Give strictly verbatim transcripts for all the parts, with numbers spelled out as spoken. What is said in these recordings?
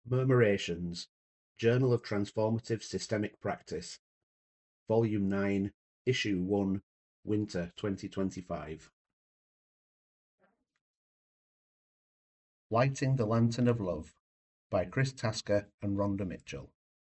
Murmurations, Journal of Transformative Systemic Practice, Volume nine, Issue one, Winter twenty twenty-five. Lighting the Lantern of Love by Chris Tasker and Rhonda Mitchell.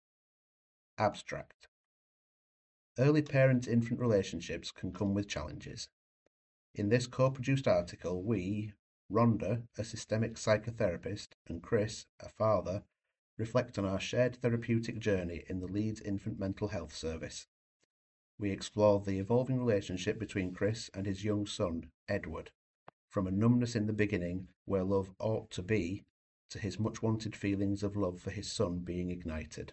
Abstract. Early parent-infant relationships can come with challenges. In this co-produced article, we, Rhonda, a systemic psychotherapist, and Chris, a father, reflect on our shared therapeutic journey in the Leeds Infant Mental Health Service. We explore the evolving relationship between Chris and his young son, Edward, from a numbness in the beginning where love ought to be, to his much-wanted feelings of love for his son being ignited.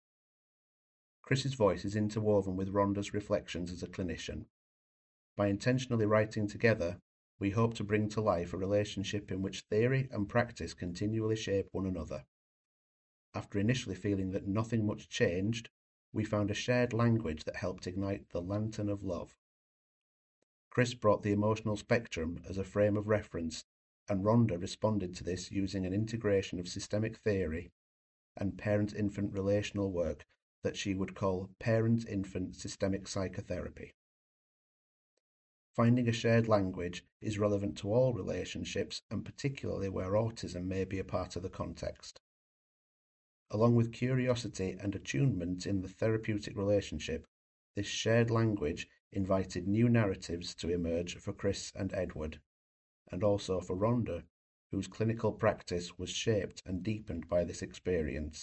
Chris's voice is interwoven with Rhonda's reflections as a clinician. By intentionally writing together, we hope to bring to life a relationship in which theory and practice continually shape one another. After initially feeling that nothing much changed, we found a shared language that helped ignite the lantern of love. Chris brought the emotional spectrum as a frame of reference, and Rhonda responded to this using an integration of systemic theory and parent-infant relational work that she would call parent-infant systemic psychotherapy. Finding a shared language is relevant to all relationships, and particularly where autism may be a part of the context. Along with curiosity and attunement in the therapeutic relationship, this shared language invited new narratives to emerge for Chris and Edward, and also for Rhonda, whose clinical practice was shaped and deepened by this experience.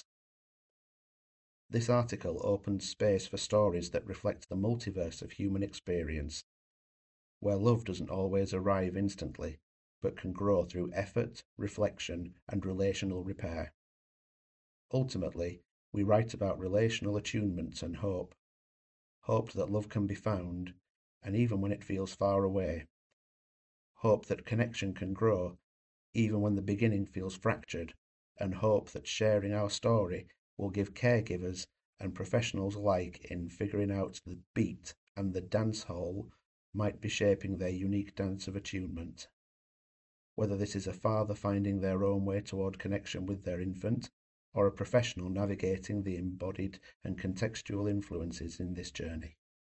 This article opens space for stories that reflect the multiverse of human experience, where love doesn't always arrive instantly, but can grow through effort, reflection, and relational repair. Ultimately, we write about relational attunement and hope. Hope that love can be found, and even when it feels far away. Hope that connection can grow, even when the beginning feels fractured, and hope that sharing our story will give caregivers and professionals alike in figuring out the beat and the dance hall might be shaping their unique dance of attunement. Whether this is a father finding their own way toward connection with their infant, or a professional navigating the embodied and contextual influences in this journey.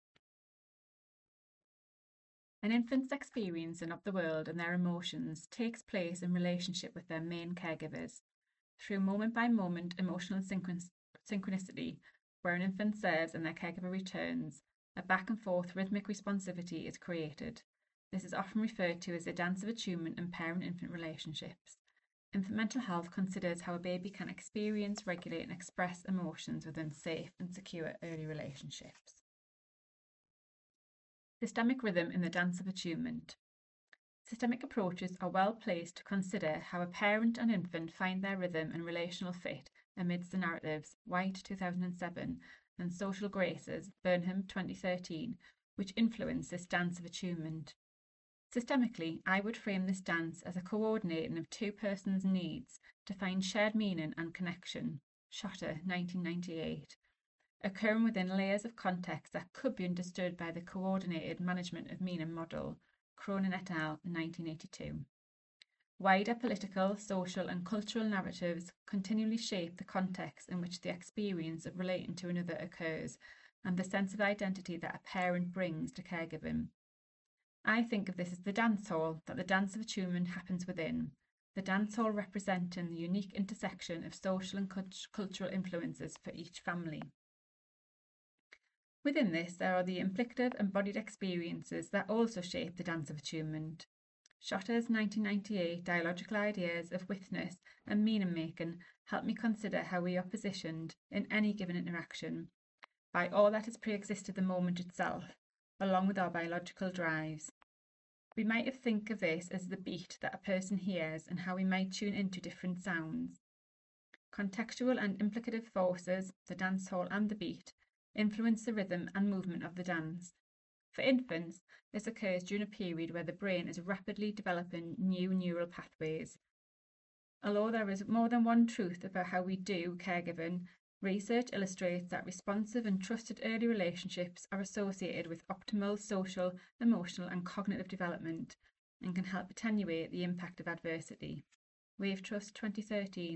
An infant's experiencing of the world and their emotions takes place in relationship with their main caregivers, through moment-by-moment emotional synchron- synchronicity, where an infant serves and their caregiver returns, a back-and-forth rhythmic responsivity is created. This is often referred to as the dance of attunement in parent-infant relationships. Infant mental health considers how a baby can experience, regulate, and express emotions within safe and secure early relationships. Systemic rhythm in the dance of attunement. Systemic approaches are well placed to consider how a parent and infant find their rhythm and relational fit amidst the narratives White two thousand seven and Social Graces Burnham twenty thirteen, which influence this dance of attunement. Systemically, I would frame this dance as a coordinating of two persons' needs to find shared meaning and connection, Schotter, nineteen ninety-eight, occurring within layers of context that could be understood by the coordinated management of meaning model, Cronin et al., nineteen eighty-two. Wider political, social, and cultural narratives continually shape the context in which the experience of relating to another occurs and the sense of identity that a parent brings to caregiving. I think of this as the dance hall that the dance of attunement happens within, the dance hall representing the unique intersection of social and cult- cultural influences for each family. Within this, there are the implicative embodied experiences that also shape the dance of attunement. Schotter's nineteen ninety-eight dialogical ideas of witness and meaning-making help me consider how we are positioned in any given interaction by all that has pre-existed the moment itself, along with our biological drives. We might think of this as the beat that a person hears and how we might tune into different sounds. Contextual and implicative forces, the dance hall and the beat, influence the rhythm and movement of the dance. For infants, this occurs during a period where the brain is rapidly developing new neural pathways. Although there is more than one truth about how we do caregiving, research illustrates that responsive and trusted early relationships are associated with optimal social, emotional, and cognitive development and can help attenuate the impact of adversity. Wave Trust twenty thirteen,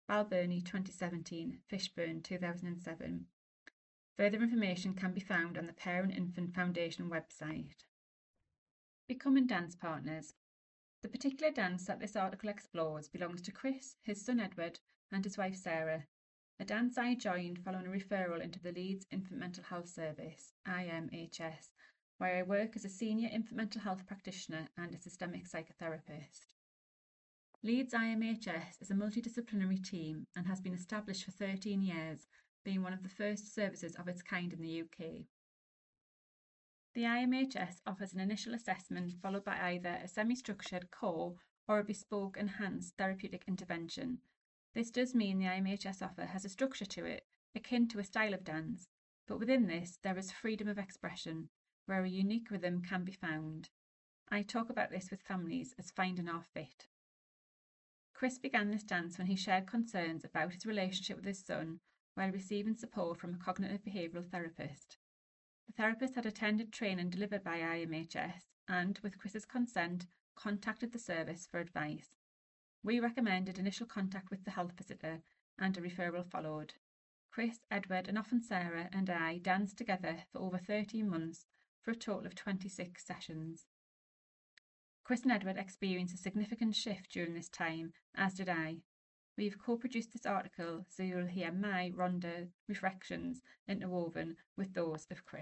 Balbirnie twenty seventeen, Fishburne two thousand seven. Further information can be found on the Parent Infant Foundation website. Becoming dance partners. The particular dance that this article explores belongs to Chris, his son Edward, and his wife Sarah, a dance I joined following a referral into the Leeds Infant Mental Health Service, I M H S, where I work as a senior infant mental health practitioner and a systemic psychotherapist. Leeds I M H S is a multidisciplinary team and has been established for thirteen years, being one of the first services of its kind in the U K. The I M H S offers an initial assessment followed by either a semi-structured core or a bespoke enhanced therapeutic intervention. This does mean the I M H S offer has a structure to it, akin to a style of dance, but within this there is freedom of expression, where a unique rhythm can be found. I talk about this with families as finding our fit. Chris began this dance when he shared concerns about his relationship with his son while receiving support from a cognitive behavioural therapist. The therapist had attended training delivered by I M H S and, with Chris's consent, contacted the service for advice. We recommended initial contact with the health visitor and a referral followed. Chris, Edward and often Sarah and I danced together for over thirteen months for a total of twenty-six sessions. Chris and Edward experienced a significant shift during this time, as did I. We have co-produced this article so you will hear my Rhonda reflections interwoven with those of Chris.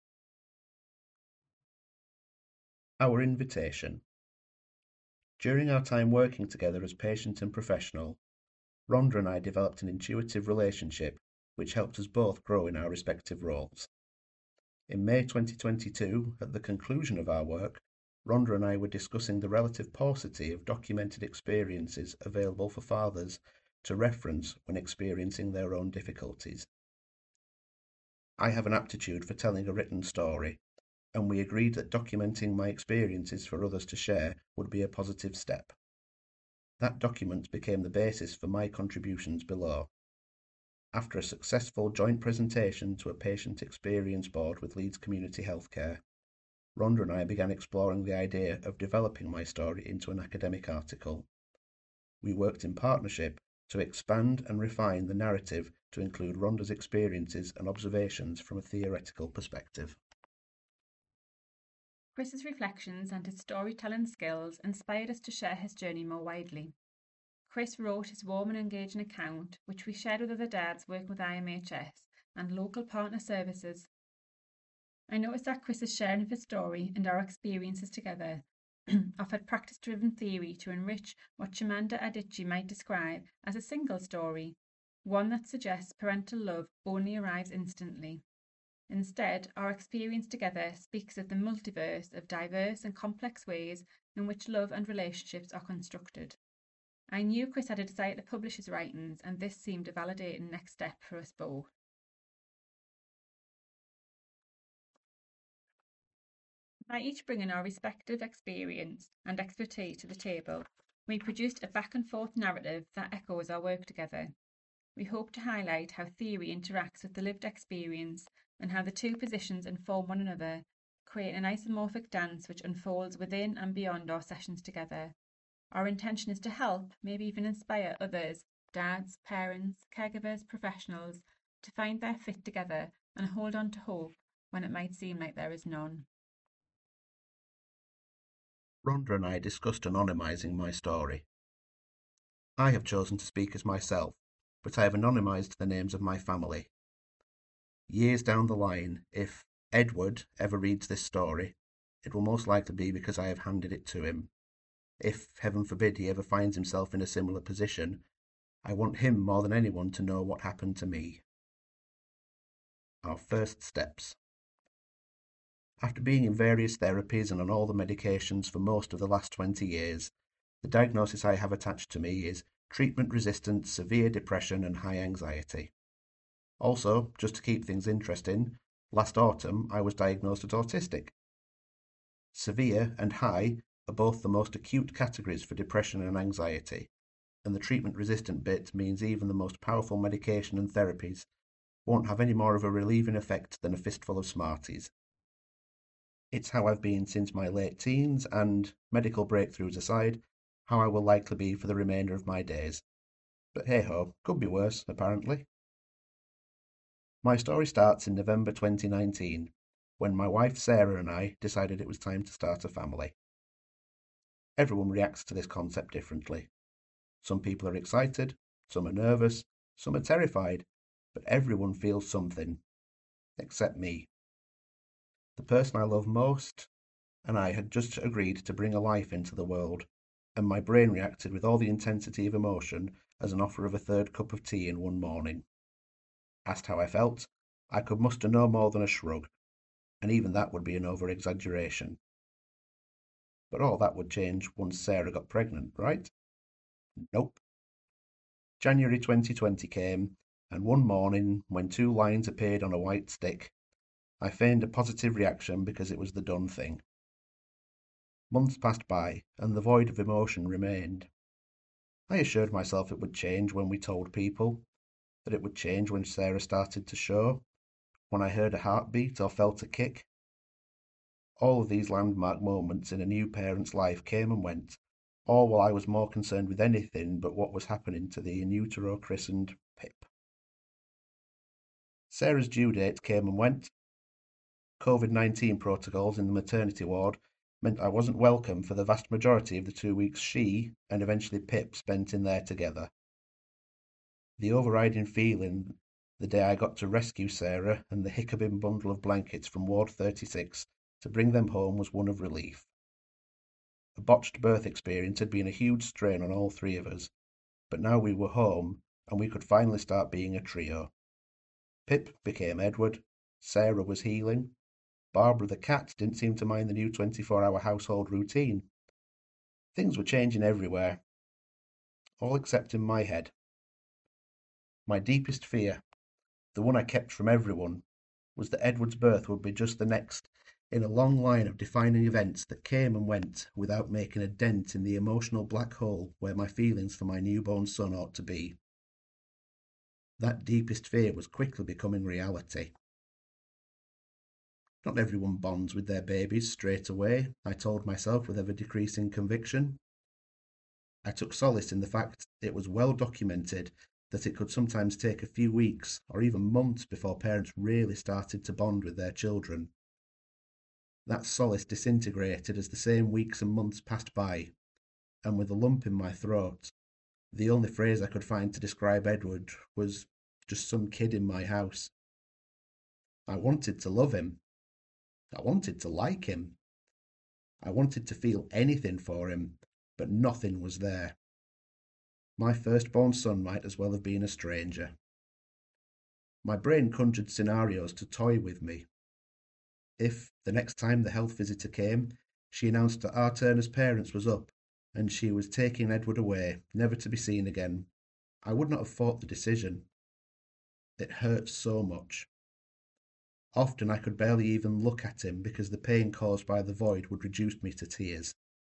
Our invitation. During our time working together as patient and professional, Rhonda and I developed an intuitive relationship which helped us both grow in our respective roles. In May twenty twenty-two, at the conclusion of our work, Rhonda and I were discussing the relative paucity of documented experiences available for fathers to reference when experiencing their own difficulties. I have an aptitude for telling a written story, and we agreed that documenting my experiences for others to share would be a positive step. That document became the basis for my contributions below. After a successful joint presentation to a patient experience board with Leeds Community Healthcare, Rhonda and I began exploring the idea of developing my story into an academic article. We worked in partnership to expand and refine the narrative to include Rhonda's experiences and observations from a theoretical perspective. Chris's reflections and his storytelling skills inspired us to share his journey more widely. Chris wrote his warm and engaging account, which we shared with other dads working with I M H S and local partner services. I noticed that Chris's sharing of his story and our experiences together offered practice-driven theory to enrich what Chimamanda Adichie might describe as a single story, one that suggests parental love only arrives instantly. Instead, our experience together speaks of the multiverse of diverse and complex ways in which love and relationships are constructed. I knew Chris had a desire to publish his writings, and this seemed a validating next step for us both. By each bringing our respective experience and expertise to the table, we produced a back-and-forth narrative that echoes our work together. We hope to highlight how theory interacts with the lived experience and how the two positions inform one another, creating an isomorphic dance which unfolds within and beyond our sessions together. Our intention is to help, maybe even inspire others, dads, parents, caregivers, professionals, to find their fit together and hold on to hope when it might seem like there is none. Rhonda and I discussed anonymising my story. I have chosen to speak as myself, but I have anonymised the names of my family. Years down the line, if Edward ever reads this story, it will most likely be because I have handed it to him. If, heaven forbid, he ever finds himself in a similar position, I want him more than anyone to know what happened to me. Our first steps. After being in various therapies and on all the medications for most of the last twenty years, the diagnosis I have attached to me is treatment-resistant severe depression and high anxiety. Also, just to keep things interesting, last autumn I was diagnosed as autistic. Severe and high are both the most acute categories for depression and anxiety, and the treatment-resistant bit means even the most powerful medication and therapies won't have any more of a relieving effect than a fistful of Smarties. It's how I've been since my late teens, and, medical breakthroughs aside, how I will likely be for the remainder of my days. But hey-ho, could be worse, apparently. My story starts in November twenty nineteen, when my wife Sarah and I decided it was time to start a family. Everyone reacts to this concept differently. Some people are excited, some are nervous, some are terrified, but everyone feels something, except me. The person I love most and I had just agreed to bring a life into the world, and my brain reacted with all the intensity of emotion as an offer of a third cup of tea in one morning. Asked how I felt, I could muster no more than a shrug, and even that would be an over-exaggeration. But all that would change once Sarah got pregnant, right? Nope. January twenty twenty came, and one morning, when two lines appeared on a white stick, I feigned a positive reaction because it was the done thing. Months passed by, and the void of emotion remained. I assured myself it would change when we told people, that it would change when Sarah started to show, when I heard a heartbeat or felt a kick. All of these landmark moments in a new parent's life came and went, all while I was more concerned with anything but what was happening to the in utero christened Pip. Sarah's due date came and went. COVID nineteen protocols in the maternity ward meant I wasn't welcome for the vast majority of the two weeks she, and eventually Pip, spent in there together. The overriding feeling the day I got to rescue Sarah and the hiccuping bundle of blankets from Ward thirty-six to bring them home was one of relief. A botched birth experience had been a huge strain on all three of us, but now we were home and we could finally start being a trio. Pip became Edward, Sarah was healing, Barbara the cat didn't seem to mind the new twenty-four hour household routine. Things were changing everywhere, all except in my head. My deepest fear, the one I kept from everyone, was that Edward's birth would be just the next in a long line of defining events that came and went without making a dent in the emotional black hole where my feelings for my newborn son ought to be. That deepest fear was quickly becoming reality. Not everyone bonds with their babies straight away, I told myself with ever-decreasing conviction. I took solace in the fact it was well documented that it could sometimes take a few weeks or even months before parents really started to bond with their children. That solace disintegrated as the same weeks and months passed by, and with a lump in my throat, the only phrase I could find to describe Edward was just some kid in my house. I wanted to love him. I wanted to like him. I wanted to feel anything for him, but nothing was there. My firstborn son might as well have been a stranger. My brain conjured scenarios to toy with me. If, the next time the health visitor came, she announced that our turn as parents was up, and she was taking Edward away, never to be seen again, I would not have fought the decision. It hurt so much. Often I could barely even look at him because the pain caused by the void would reduce me to tears.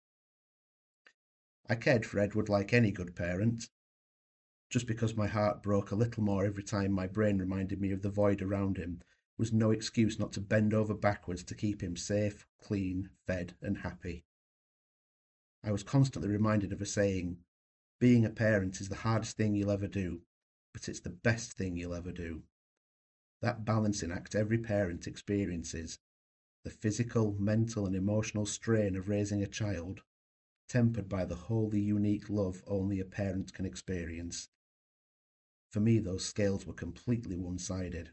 I cared for Edward like any good parent. Just because my heart broke a little more every time my brain reminded me of the void around him was no excuse not to bend over backwards to keep him safe, clean, fed, and happy. I was constantly reminded of a saying, being a parent is the hardest thing you'll ever do, but it's the best thing you'll ever do. That balancing act every parent experiences, the physical, mental, and emotional strain of raising a child, tempered by the wholly unique love only a parent can experience. For me, those scales were completely one-sided.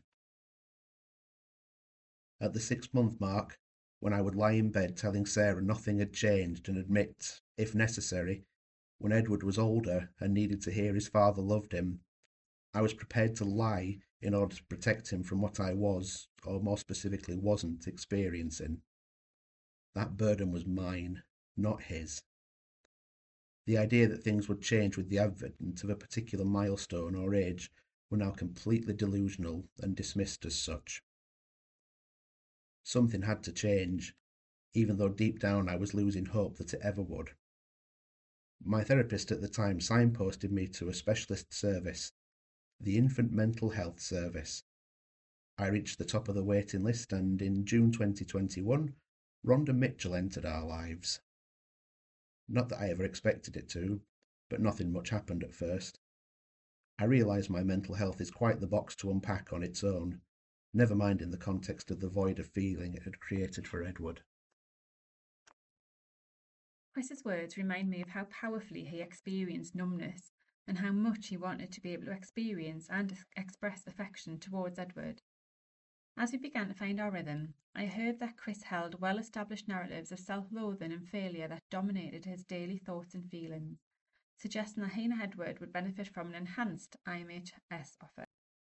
At the six-month mark, when I would lie in bed telling Sarah nothing had changed and admit, if necessary, when Edward was older and needed to hear his father loved him, I was prepared to lie in order to protect him from what I was, or more specifically wasn't, experiencing. That burden was mine, not his. The idea that things would change with the advent of a particular milestone or age were now completely delusional and dismissed as such. Something had to change, even though deep down I was losing hope that it ever would. My therapist at the time signposted me to a specialist service, the Infant Mental Health Service. I reached the top of the waiting list, and in June twenty twenty-one, Rhonda Mitchell entered our lives. Not that I ever expected it to, but nothing much happened at first. I realise my mental health is quite the box to unpack on its own, never mind in the context of the void of feeling it had created for Edward. Chris's words remind me of how powerfully he experienced numbness and how much he wanted to be able to experience and express affection towards Edward. As we began to find our rhythm, I heard that Chris held well-established narratives of self-loathing and failure that dominated his daily thoughts and feelings, suggesting that he and Edward would benefit from an enhanced I M H S offer.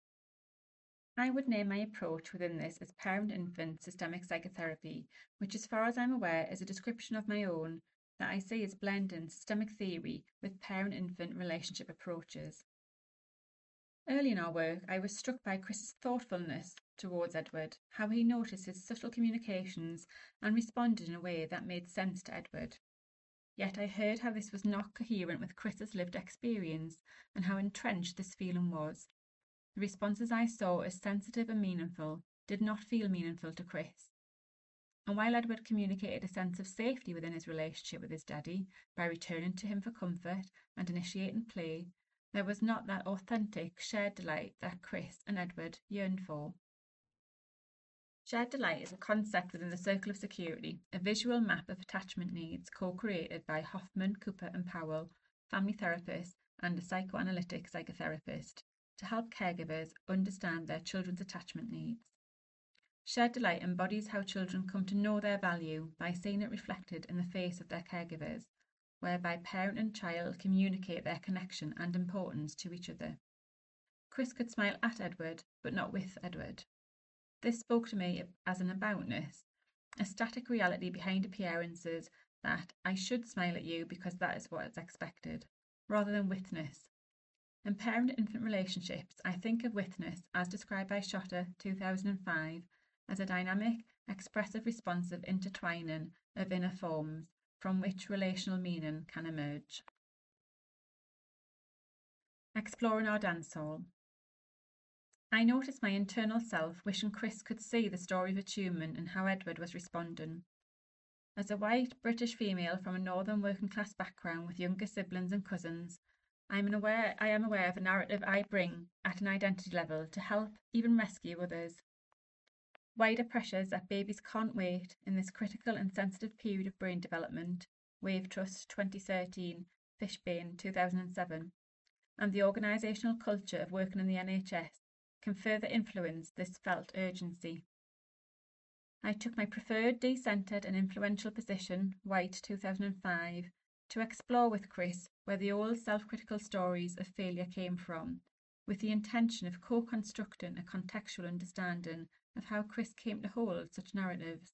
I would name my approach within this as parent-infant systemic psychotherapy, which as far as I'm aware is a description of my own that I see as blending systemic theory with parent-infant relationship approaches. Early in our work, I was struck by Chris's thoughtfulness towards Edward, how he noticed his subtle communications and responded in a way that made sense to Edward. Yet I heard how this was not coherent with Chris's lived experience and how entrenched this feeling was. The responses I saw as sensitive and meaningful did not feel meaningful to Chris. And while Edward communicated a sense of safety within his relationship with his daddy by returning to him for comfort and initiating play, there was not that authentic shared delight that Chris and Edward yearned for. Shared delight is a concept within the circle of security, a visual map of attachment needs co-created by Hoffman, Cooper and Powell, family therapists and a psychoanalytic psychotherapist, to help caregivers understand their children's attachment needs. Shared delight embodies how children come to know their value by seeing it reflected in the face of their caregivers, whereby parent and child communicate their connection and importance to each other. Chris could smile at Edward, but not with Edward. This spoke to me as an aboutness, a static reality behind appearances that I should smile at you because that is what is expected, rather than witness. In parent-infant relationships, I think of witness, as described by Schotter two thousand five, as a dynamic, expressive, responsive intertwining of inner forms from which relational meaning can emerge. Exploring our dance hall. I noticed my internal self wishing Chris could see the story of attunement and how Edward was responding. As a white British female from a northern working class background with younger siblings and cousins, I am aware I am aware of the narrative I bring at an identity level to help, even rescue others. Wider pressures that babies can't wait in this critical and sensitive period of brain development, Wave Trust twenty thirteen, Fishbane two thousand seven, and the organisational culture of working in the N H S can further influence this felt urgency. I took my preferred decentered and influential position, White two thousand five, to explore with Chris where the old self-critical stories of failure came from, with the intention of co-constructing a contextual understanding of how Chris came to hold such narratives.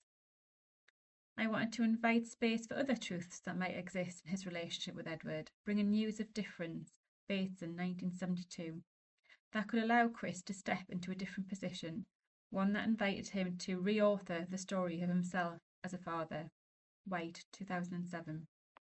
I wanted to invite space for other truths that might exist in his relationship with Edward, bringing news of difference, Bateson nineteen seventy-two, that could allow Chris to step into a different position, one that invited him to re-author the story of himself as a father, White two thousand seven,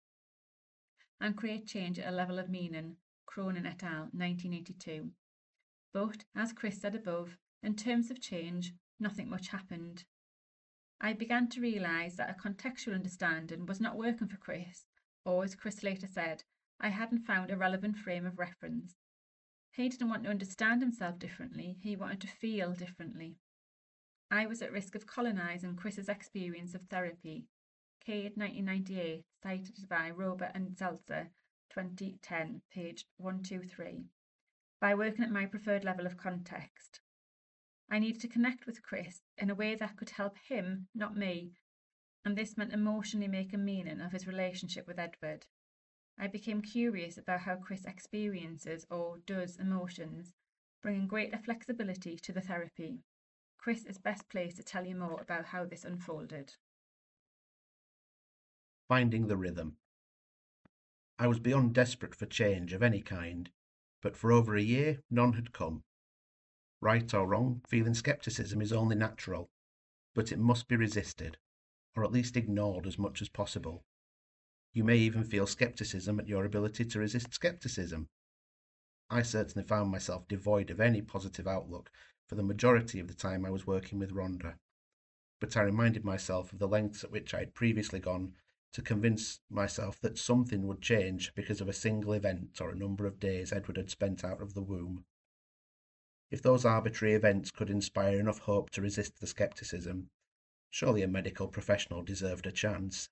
and create change at a level of meaning, Cronin et al. nineteen eighty-two. But, as Chris said above, in terms of change, nothing much happened. I began to realise that a contextual understanding was not working for Chris, or as Chris later said, I hadn't found a relevant frame of reference. He didn't want to understand himself differently, he wanted to feel differently. I was at risk of colonising Chris's experience of therapy. Cade nineteen ninety-eight, cited by Robert and Zeltzer, twenty ten, page one two three, by working at my preferred level of context. I needed to connect with Chris in a way that could help him, not me, and this meant emotionally making meaning of his relationship with Edward. I became curious about how Chris experiences or does emotions, bringing greater flexibility to the therapy. Chris is best placed to tell you more about how this unfolded. Finding the rhythm. I was beyond desperate for change of any kind, but for over a year none had come. Right or wrong, feeling scepticism is only natural, but it must be resisted, or at least ignored as much as possible. You may even feel scepticism at your ability to resist scepticism. I certainly found myself devoid of any positive outlook for the majority of the time I was working with Rhonda, but I reminded myself of the lengths at which I had previously gone to convince myself that something would change because of a single event or a number of days Edward had spent out of the womb. If those arbitrary events could inspire enough hope to resist the scepticism, surely a medical professional deserved a chance.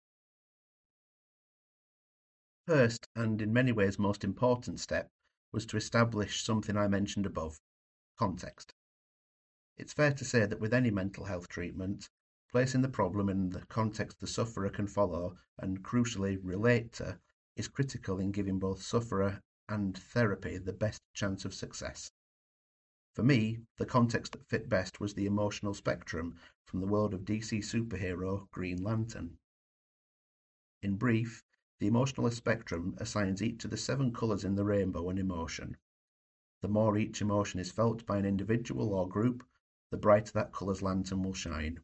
First, and in many ways most important step, was to establish something I mentioned above, context. It's fair to say that with any mental health treatment, placing the problem in the context the sufferer can follow and, crucially, relate to, is critical in giving both sufferer and therapy the best chance of success. For me, the context that fit best was the emotional spectrum from the world of D C superhero Green Lantern. In brief, the emotional spectrum assigns each of the seven colours in the rainbow an emotion. The more each emotion is felt by an individual or group, the brighter that colour's lantern will shine.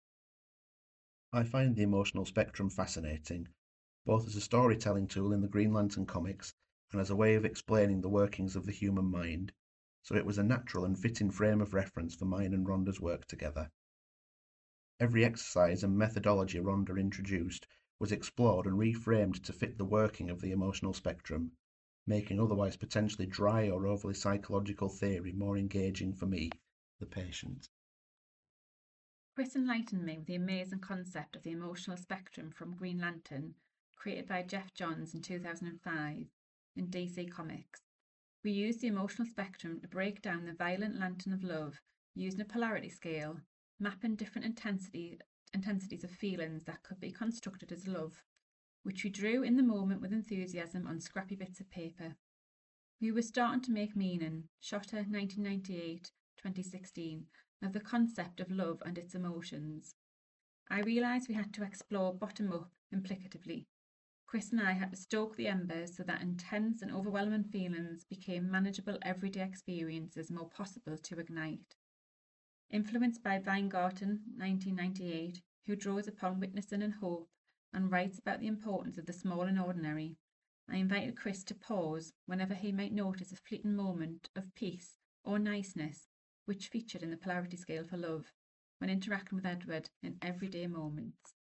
I find the emotional spectrum fascinating, both as a storytelling tool in the Green Lantern comics and as a way of explaining the workings of the human mind, so it was a natural and fitting frame of reference for mine and Rhonda's work together. Every exercise and methodology Rhonda introduced was explored and reframed to fit the working of the emotional spectrum, making otherwise potentially dry or overly psychological theory more engaging for me, the patient. Chris enlightened me with the amazing concept of the emotional spectrum from Green Lantern, created by Geoff Johns in two thousand five in D C Comics. We used the emotional spectrum to break down the violent lantern of love using a polarity scale, mapping different intensity, intensities of feelings that could be constructed as love, which we drew in the moment with enthusiasm on scrappy bits of paper. We were starting to make meaning, Shotter nineteen ninety-eight to twenty sixteen, of the concept of love and its emotions. I realised we had to explore bottom-up implicatively. Chris and I had to stoke the embers so that intense and overwhelming feelings became manageable everyday experiences more possible to ignite. Influenced by Weingarten, nineteen ninety-eight, who draws upon witnessing and hope and writes about the importance of the small and ordinary, I invited Chris to pause whenever he might notice a fleeting moment of peace or niceness, which featured in the polarity scale for love, when interacting with Edward in everyday moments.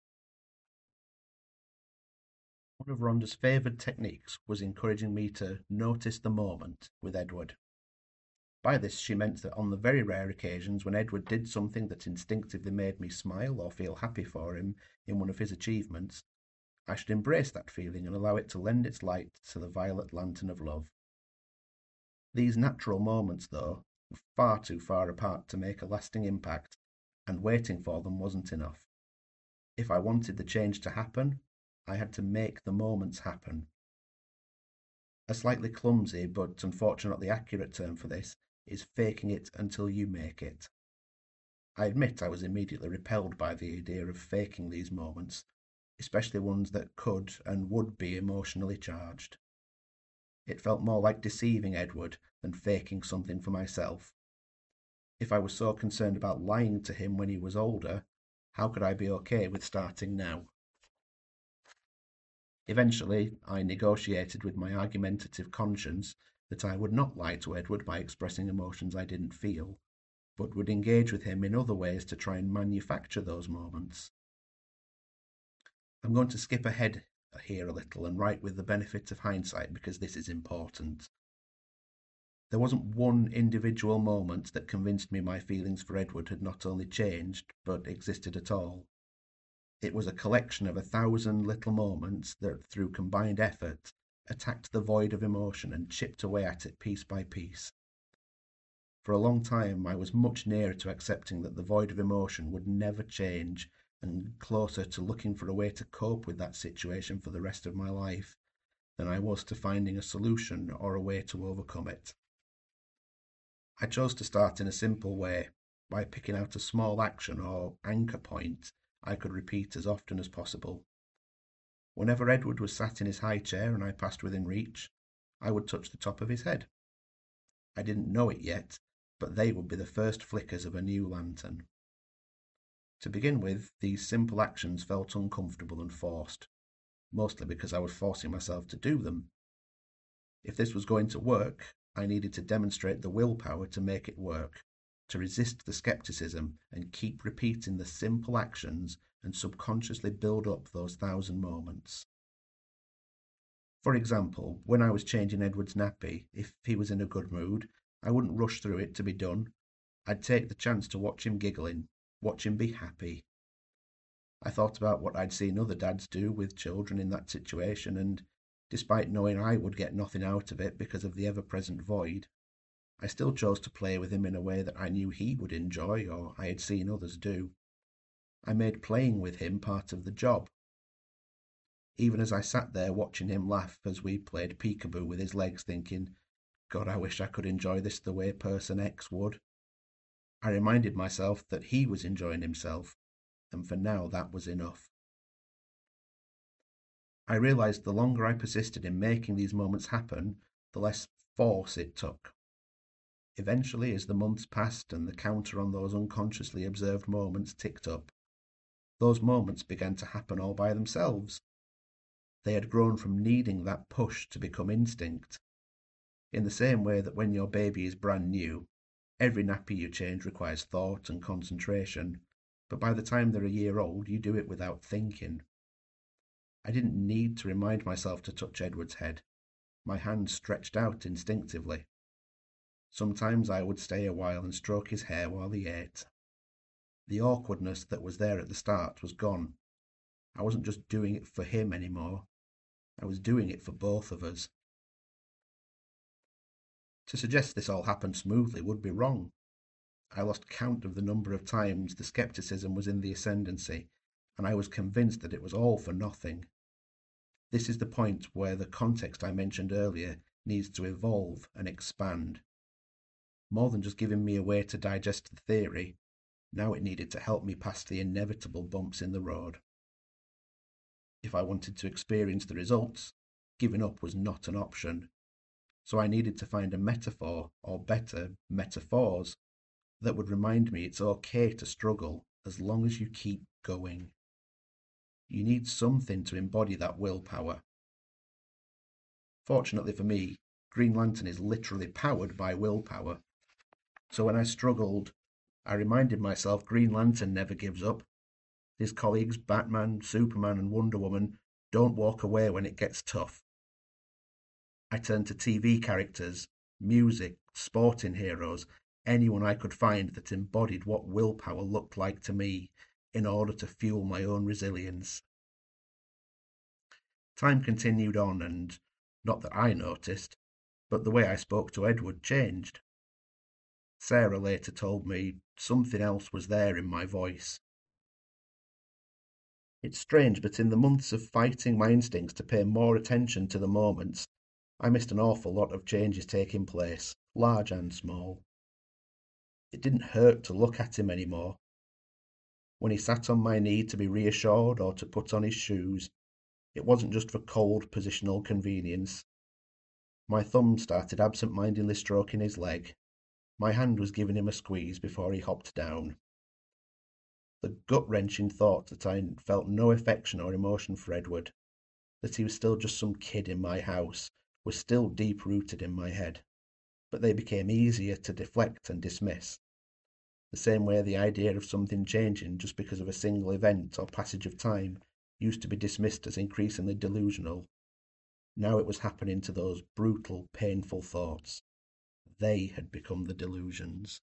One of Rhonda's favoured techniques was encouraging me to notice the moment with Edward. By this she meant that on the very rare occasions when Edward did something that instinctively made me smile or feel happy for him in one of his achievements, I should embrace that feeling and allow it to lend its light to the violet lantern of love. These natural moments, though, were far too far apart to make a lasting impact, and waiting for them wasn't enough. If I wanted the change to happen, I had to make the moments happen. A slightly clumsy but unfortunately accurate term for this is faking it until you make it. I admit I was immediately repelled by the idea of faking these moments, especially ones that could and would be emotionally charged. It felt more like deceiving Edward than faking something for myself. If I was so concerned about lying to him when he was older, how could I be okay with starting now? Eventually, I negotiated with my argumentative conscience that I would not lie to Edward by expressing emotions I didn't feel, but would engage with him in other ways to try and manufacture those moments. I'm going to skip ahead here a little and write with the benefit of hindsight because this is important. There wasn't one individual moment that convinced me my feelings for Edward had not only changed, but existed at all. It was a collection of a thousand little moments that, through combined effort, attacked the void of emotion and chipped away at it piece by piece. For a long time I was much nearer to accepting that the void of emotion would never change and closer to looking for a way to cope with that situation for the rest of my life than I was to finding a solution or a way to overcome it. I chose to start in a simple way, by picking out a small action or anchor point I could repeat as often as possible. Whenever Edward was sat in his high chair and I passed within reach, I would touch the top of his head. I didn't know it yet, but they would be the first flickers of a new lantern. To begin with, these simple actions felt uncomfortable and forced, mostly because I was forcing myself to do them. If this was going to work, I needed to demonstrate the willpower to make it work, to resist the skepticism and keep repeating the simple actions and subconsciously build up those thousand moments. For example, when I was changing Edward's nappy, if he was in a good mood, I wouldn't rush through it to be done. I'd take the chance to watch him giggling, watch him be happy. I thought about what I'd seen other dads do with children in that situation, and despite knowing I would get nothing out of it because of the ever-present void, I still chose to play with him in a way that I knew he would enjoy or I had seen others do. I made playing with him part of the job. Even as I sat there watching him laugh as we played peekaboo with his legs, thinking, God, I wish I could enjoy this the way person X would. I reminded myself that he was enjoying himself, and for now that was enough. I realised the longer I persisted in making these moments happen, the less force it took. Eventually, as the months passed and the counter on those unconsciously observed moments ticked up, those moments began to happen all by themselves. They had grown from needing that push to become instinct. In the same way that when your baby is brand new, every nappy you change requires thought and concentration, but by the time they're a year old, you do it without thinking. I didn't need to remind myself to touch Edward's head. My hand stretched out instinctively. Sometimes I would stay a while and stroke his hair while he ate. The awkwardness that was there at the start was gone. I wasn't just doing it for him anymore. I was doing it for both of us. To suggest this all happened smoothly would be wrong. I lost count of the number of times the scepticism was in the ascendancy, and I was convinced that it was all for nothing. This is the point where the context I mentioned earlier needs to evolve and expand. More than just giving me a way to digest the theory, now it needed to help me past the inevitable bumps in the road. If I wanted to experience the results, giving up was not an option. So I needed to find a metaphor, or better, metaphors, that would remind me it's okay to struggle as long as you keep going. You need something to embody that willpower. Fortunately for me, Green Lantern is literally powered by willpower. So when I struggled, I reminded myself Green Lantern never gives up. His colleagues, Batman, Superman, and Wonder Woman, don't walk away when it gets tough. I turned to T V characters, music, sporting heroes, anyone I could find that embodied what willpower looked like to me in order to fuel my own resilience. Time continued on, and not that I noticed, but the way I spoke to Edward changed. Sarah later told me something else was there in my voice. It's strange, but in the months of fighting my instincts to pay more attention to the moments, I missed an awful lot of changes taking place, large and small. It didn't hurt to look at him anymore. When he sat on my knee to be reassured or to put on his shoes, it wasn't just for cold positional convenience. My thumb started absent-mindedly stroking his leg. My hand was giving him a squeeze before he hopped down. The gut-wrenching thought that I felt no affection or emotion for Edward, that he was still just some kid in my house, was still deep-rooted in my head, but they became easier to deflect and dismiss. The same way the idea of something changing just because of a single event or passage of time used to be dismissed as increasingly delusional. Now it was happening to those brutal, painful thoughts. They had become the delusions.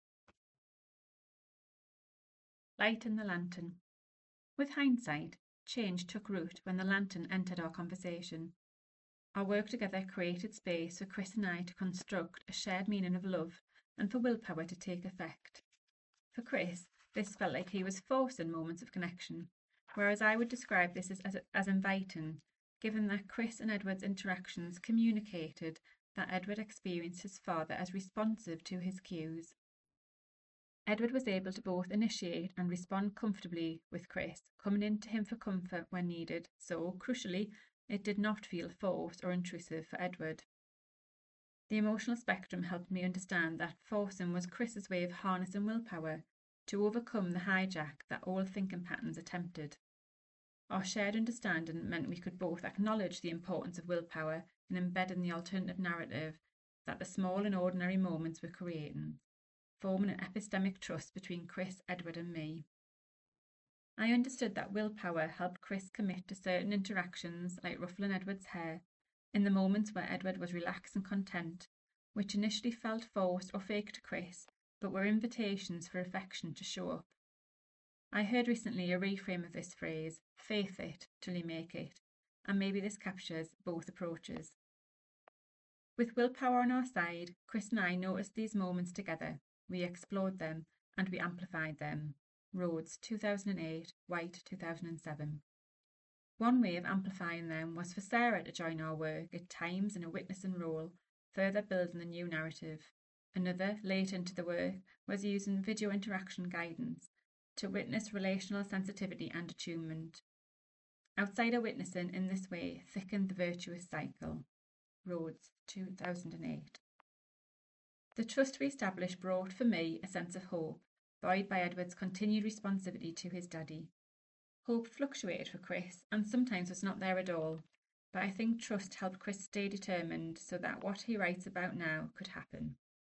Light in the lantern. With hindsight, change took root when the lantern entered our conversation. Our work together created space for Chris and I to construct a shared meaning of love and for willpower to take effect. For Chris, this felt like he was forcing moments of connection, whereas I would describe this as, as, as inviting, given that Chris and Edward's interactions communicated that Edward experienced his father as responsive to his cues. Edward was able to both initiate and respond comfortably with Chris, coming in to him for comfort when needed, so, crucially, it did not feel forced or intrusive for Edward. The emotional spectrum helped me understand that forcing was Chris's way of harnessing willpower to overcome the hijack that all thinking patterns attempted. Our shared understanding meant we could both acknowledge the importance of willpower in embedding the alternative narrative that the small and ordinary moments were creating, forming an epistemic trust between Chris, Edward, and me. I understood that willpower helped Chris commit to certain interactions, like ruffling Edward's hair, in the moments where Edward was relaxed and content, which initially felt forced or fake to Chris, but were invitations for affection to show up. I heard recently a reframe of this phrase, faith it till you make it, and maybe this captures both approaches. With willpower on our side, Chris and I noticed these moments together. We explored them and we amplified them. Rhodes, two thousand eight, White, two thousand seven. One way of amplifying them was for Sarah to join our work, at times in a witnessing role, further building the new narrative. Another, late into the work, was using video interaction guidance to witness relational sensitivity and attunement. Outsider witnessing in this way thickened the virtuous cycle. Rhodes, two thousand eight. The trust we established brought for me a sense of hope, buoyed by Edward's continued responsivity to his daddy. Hope fluctuated for Chris and sometimes was not there at all, but I think trust helped Chris stay determined so that what he writes about now could happen.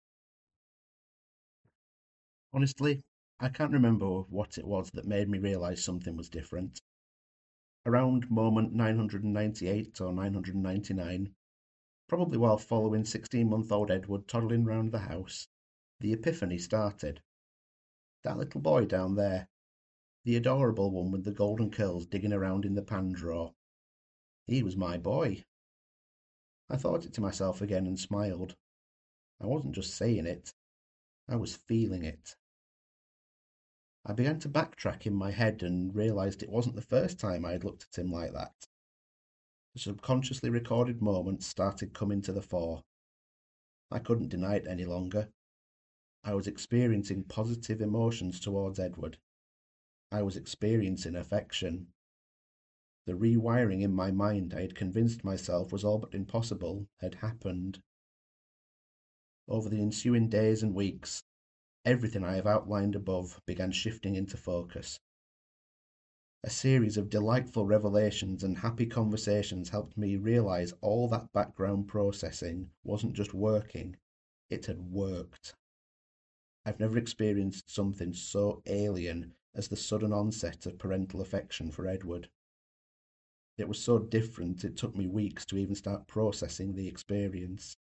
Honestly, I can't remember what it was that made me realise something was different. Around moment nine hundred ninety-eight or nine hundred ninety-nine, probably while following sixteen-month-old Edward toddling round the house, the epiphany started. That little boy down there, the adorable one with the golden curls digging around in the pan drawer, he was my boy. I thought it to myself again and smiled. I wasn't just saying it, I was feeling it. I began to backtrack in my head and realised it wasn't the first time I had looked at him like that. The subconsciously recorded moments started coming to the fore. I couldn't deny it any longer. I was experiencing positive emotions towards Edward. I was experiencing affection. The rewiring in my mind I had convinced myself was all but impossible had happened. Over the ensuing days and weeks, everything I have outlined above began shifting into focus. A series of delightful revelations and happy conversations helped me realise all that background processing wasn't just working, it had worked. I've never experienced something so alien as the sudden onset of parental affection for Edward. It was so different it took me weeks to even start processing the experience.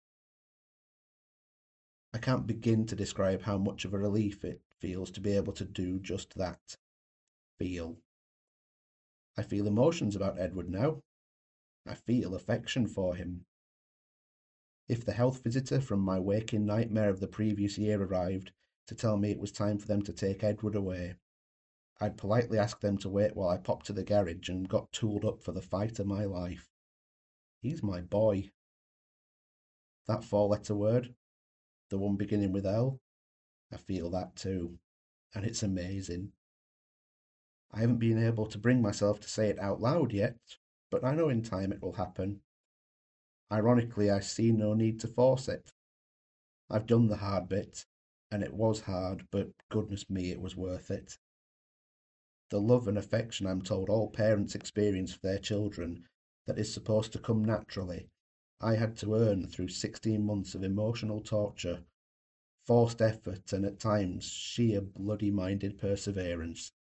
I can't begin to describe how much of a relief it feels to be able to do just that. Feel. I feel emotions about Edward now. I feel affection for him. If the health visitor from my waking nightmare of the previous year arrived to tell me it was time for them to take Edward away, I'd politely ask them to wait while I popped to the garage and got tooled up for the fight of my life. He's my boy. That four-letter word, the one beginning with L, I feel that too, and it's amazing. I haven't been able to bring myself to say it out loud yet, but I know in time it will happen. Ironically, I see no need to force it. I've done the hard bit, and it was hard, but goodness me, it was worth it. The love and affection I'm told all parents experience for their children, that is supposed to come naturally, I had to earn through sixteen months of emotional torture, forced effort, and at times sheer bloody-minded perseverance.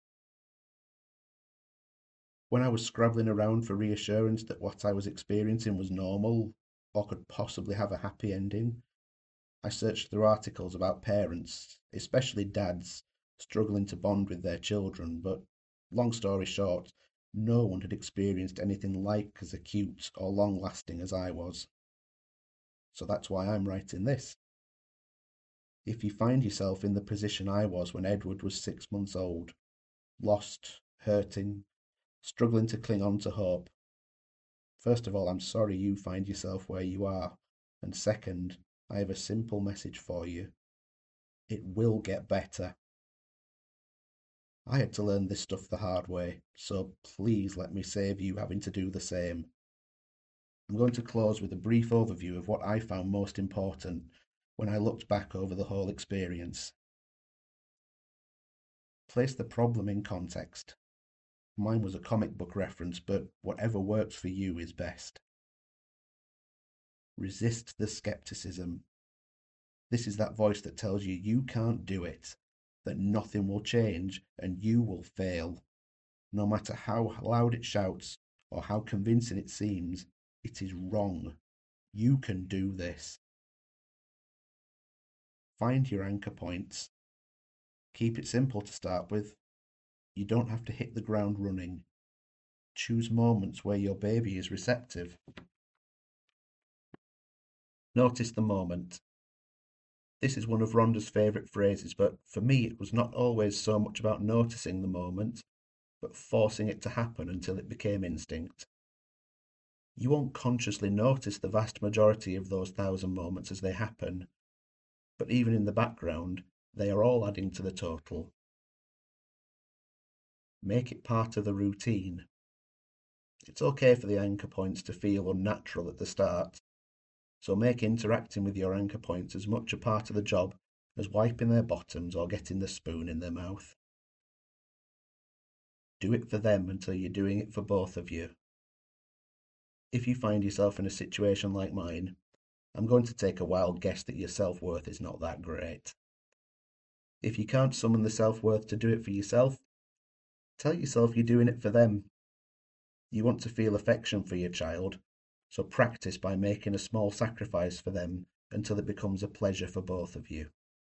When I was scrabbling around for reassurance that what I was experiencing was normal, or could possibly have a happy ending, I searched through articles about parents, especially dads, struggling to bond with their children, but long story short, no one had experienced anything like as acute or long-lasting as I was. So that's why I'm writing this. If you find yourself in the position I was when Edward was six months old, lost, hurting, struggling to cling on to hope, first of all, I'm sorry you find yourself where you are, and second, I have a simple message for you. It will get better. I had to learn this stuff the hard way, so please let me save you having to do the same. I'm going to close with a brief overview of what I found most important when I looked back over the whole experience. Place the problem in context. Mine was a comic book reference, but whatever works for you is best. Resist the skepticism. This is that voice that tells you you can't do it, that nothing will change, and you will fail. No matter how loud it shouts or how convincing it seems, it is wrong. You can do this. Find your anchor points. Keep it simple to start with. You don't have to hit the ground running. Choose moments where your baby is receptive. Notice the moment. This is one of Rhonda's favourite phrases, but for me it was not always so much about noticing the moment, but forcing it to happen until it became instinct. You won't consciously notice the vast majority of those thousand moments as they happen, but even in the background, they are all adding to the total. Make it part of the routine. It's okay for the anchor points to feel unnatural at the start, so make interacting with your anchor points as much a part of the job as wiping their bottoms or getting the spoon in their mouth. Do it for them until you're doing it for both of you. If you find yourself in a situation like mine, I'm going to take a wild guess that your self-worth is not that great. If you can't summon the self-worth to do it for yourself, tell yourself you're doing it for them. You want to feel affection for your child, so practice by making a small sacrifice for them until it becomes a pleasure for both of you.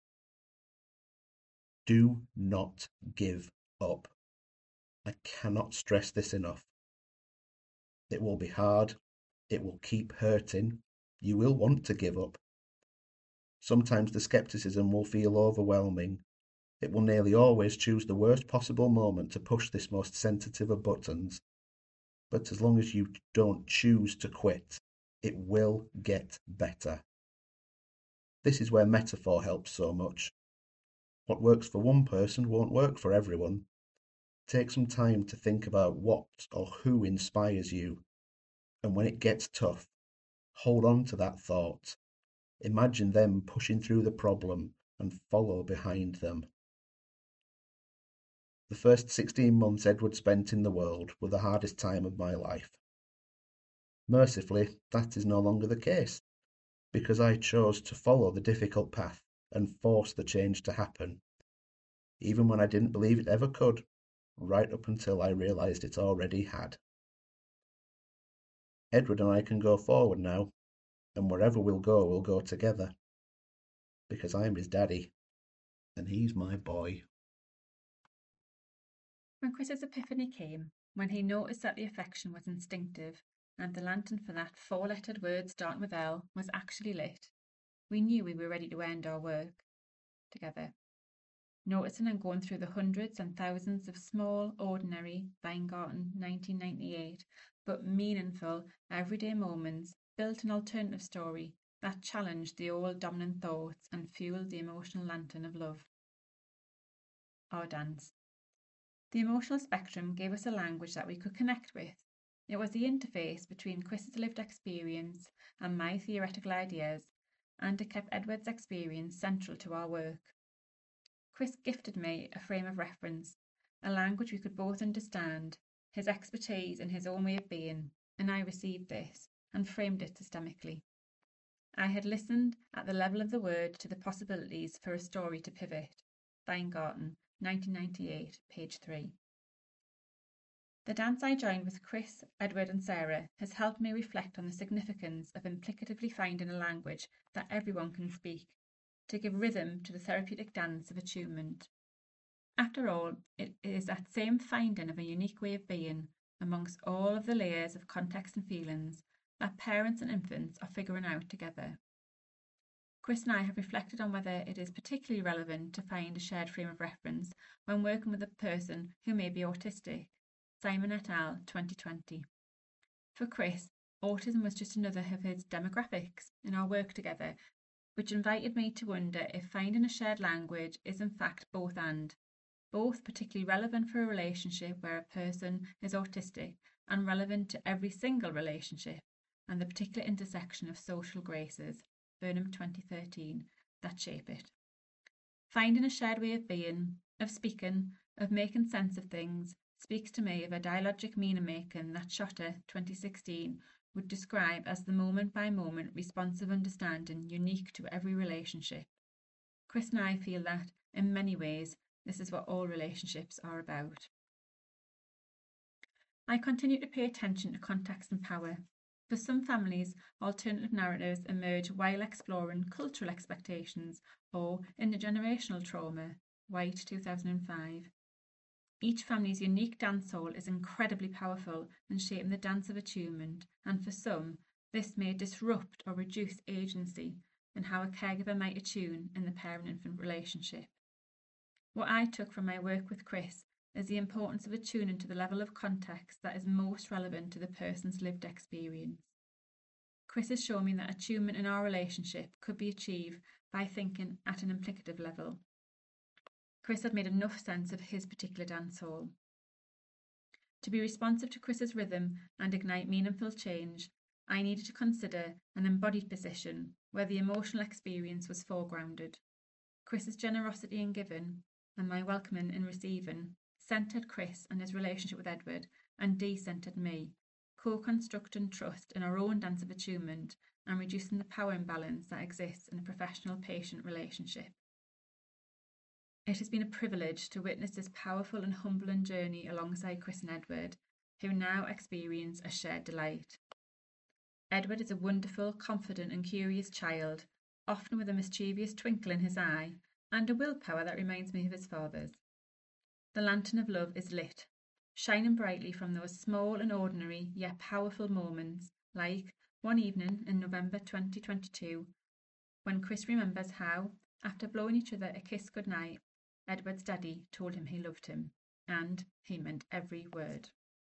Do not give up. I cannot stress this enough. It will be hard. It will keep hurting. You will want to give up. Sometimes the skepticism will feel overwhelming. It will nearly always choose the worst possible moment to push this most sensitive of buttons. But as long as you don't choose to quit, it will get better. This is where metaphor helps so much. What works for one person won't work for everyone. Take some time to think about what or who inspires you, and when it gets tough, hold on to that thought. Imagine them pushing through the problem and follow behind them. The first sixteen months Edward spent in the world were the hardest time of my life. Mercifully, that is no longer the case, because I chose to follow the difficult path and force the change to happen, even when I didn't believe it ever could, right up until I realised it already had. Edward and I can go forward now, and wherever we'll go, we'll go together, because I'm his daddy, and he's my boy. When Chris's epiphany came, when he noticed that the affection was instinctive, and the lantern for that four-lettered word starting with L was actually lit, we knew we were ready to end our work together. Noticing and going through the hundreds and thousands of small, ordinary Weingarten nineteen ninety-eight, but meaningful, everyday moments built an alternative story that challenged the old dominant thoughts and fueled the emotional lantern of love. Our dance. The emotional spectrum gave us a language that we could connect with. It was the interface between Chris's lived experience and my theoretical ideas, and it kept Edward's experience central to our work. Chris gifted me a frame of reference, a language we could both understand, his expertise in his own way of being, and I received this and framed it systemically. I had listened at the level of the word to the possibilities for a story to pivot. Weingarten, nineteen ninety-eight, page three. The dance I joined with Chris, Edward and Sarah has helped me reflect on the significance of implicatively finding a language that everyone can speak, to give rhythm to the therapeutic dance of attunement. After all, it is that same finding of a unique way of being amongst all of the layers of context and feelings that parents and infants are figuring out together. Chris and I have reflected on whether it is particularly relevant to find a shared frame of reference when working with a person who may be autistic. Simon et al. twenty twenty. For Chris, autism was just another of his demographics in our work together, which invited me to wonder if finding a shared language is in fact both and, both particularly relevant for a relationship where a person is autistic and relevant to every single relationship, and the particular intersection of social graces, Burnham twenty thirteen, that shape it. Finding a shared way of being, of speaking, of making sense of things, speaks to me of a dialogic meaning-making that Schotter, twenty sixteen, would describe as the moment-by-moment responsive understanding unique to every relationship. Chris and I feel that, in many ways, this is what all relationships are about. I continue to pay attention to context and power. For some families, alternative narratives emerge while exploring cultural expectations or intergenerational trauma. White, two thousand five. Each family's unique dance hall is incredibly powerful in shaping the dance of attunement, and for some, this may disrupt or reduce agency in how a caregiver might attune in the parent-infant relationship. What I took from my work with Chris is the importance of attuning to the level of context that is most relevant to the person's lived experience. Chris has shown me that attunement in our relationship could be achieved by thinking at an implicative level. Chris had made enough sense of his particular dance hall. To be responsive to Chris's rhythm and ignite meaningful change, I needed to consider an embodied position where the emotional experience was foregrounded. Chris's generosity in giving and my welcoming in receiving centred Chris and his relationship with Edward and de-centred me, co-constructing trust in our own dance of attunement and reducing the power imbalance that exists in a professional-patient relationship. It has been a privilege to witness this powerful and humbling journey alongside Chris and Edward, who now experience a shared delight. Edward is a wonderful, confident and curious child, often with a mischievous twinkle in his eye and a willpower that reminds me of his father's. The lantern of love is lit, shining brightly from those small and ordinary yet powerful moments, like one evening in November twenty twenty-two, when Chris remembers how, after blowing each other a kiss goodnight, Edward's daddy told him he loved him, and he meant every word.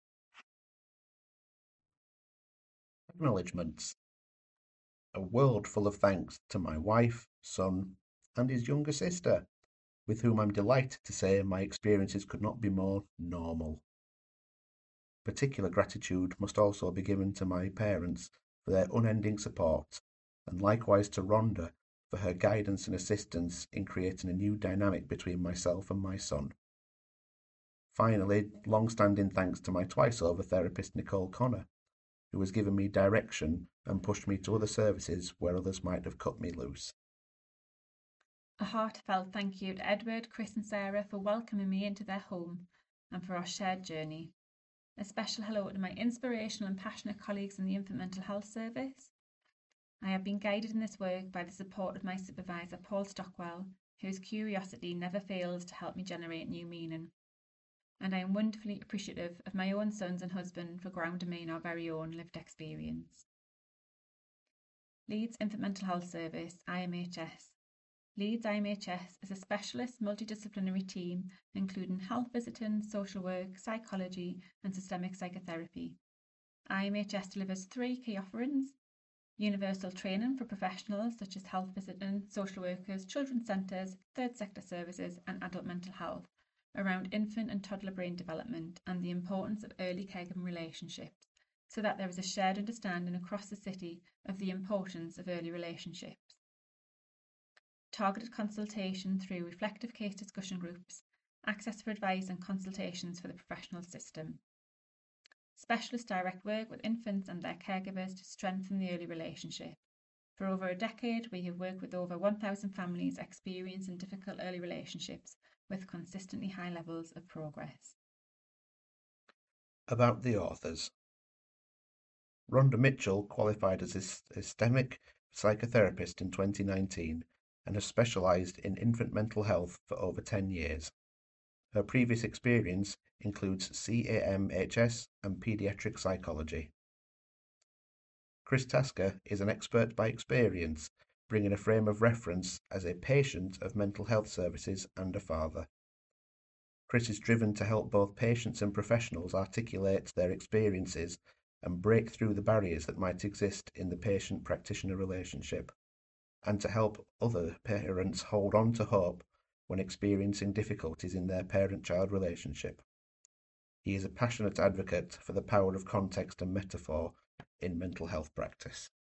Acknowledgements. A world full of thanks to my wife, son, and his younger sister, with whom I'm delighted to say my experiences could not be more normal. Particular gratitude must also be given to my parents for their unending support, and likewise to Rhonda for her guidance and assistance in creating a new dynamic between myself and my son. Finally, long-standing thanks to my twice-over therapist Nicole Connor, who has given me direction and pushed me to other services where others might have cut me loose. A heartfelt thank you to Edward, Chris and Sarah for welcoming me into their home and for our shared journey. A special hello to my inspirational and passionate colleagues in the Infant Mental Health Service. I have been guided in this work by the support of my supervisor, Paul Stockwell, whose curiosity never fails to help me generate new meaning. And I am wonderfully appreciative of my own sons and husband for grounding me in our very own lived experience. Leeds Infant Mental Health Service, I M H S. Leeds I M H S is a specialist multidisciplinary team including health visiting, social work, psychology and systemic psychotherapy. I M H S delivers three key offerings: universal training for professionals such as health visiting, social workers, children's centres, third sector services and adult mental health around infant and toddler brain development and the importance of early caregiving relationships, so that there is a shared understanding across the city of the importance of early relationships. Targeted consultation through reflective case discussion groups, access for advice and consultations for the professional system. Specialist direct work with infants and their caregivers to strengthen the early relationship. For over a decade, we have worked with over one thousand families experiencing difficult early relationships with consistently high levels of progress. About the authors. Rhonda Mitchell qualified as a systemic psychotherapist in twenty nineteen and has specialised in infant mental health for over ten years. Her previous experience includes C A M H S and paediatric psychology. Chris Tasker is an expert by experience, bringing a frame of reference as a patient of mental health services and a father. Chris is driven to help both patients and professionals articulate their experiences and break through the barriers that might exist in the patient-practitioner relationship, and to help other parents hold on to hope when experiencing difficulties in their parent-child relationship. He is a passionate advocate for the power of context and metaphor in mental health practice.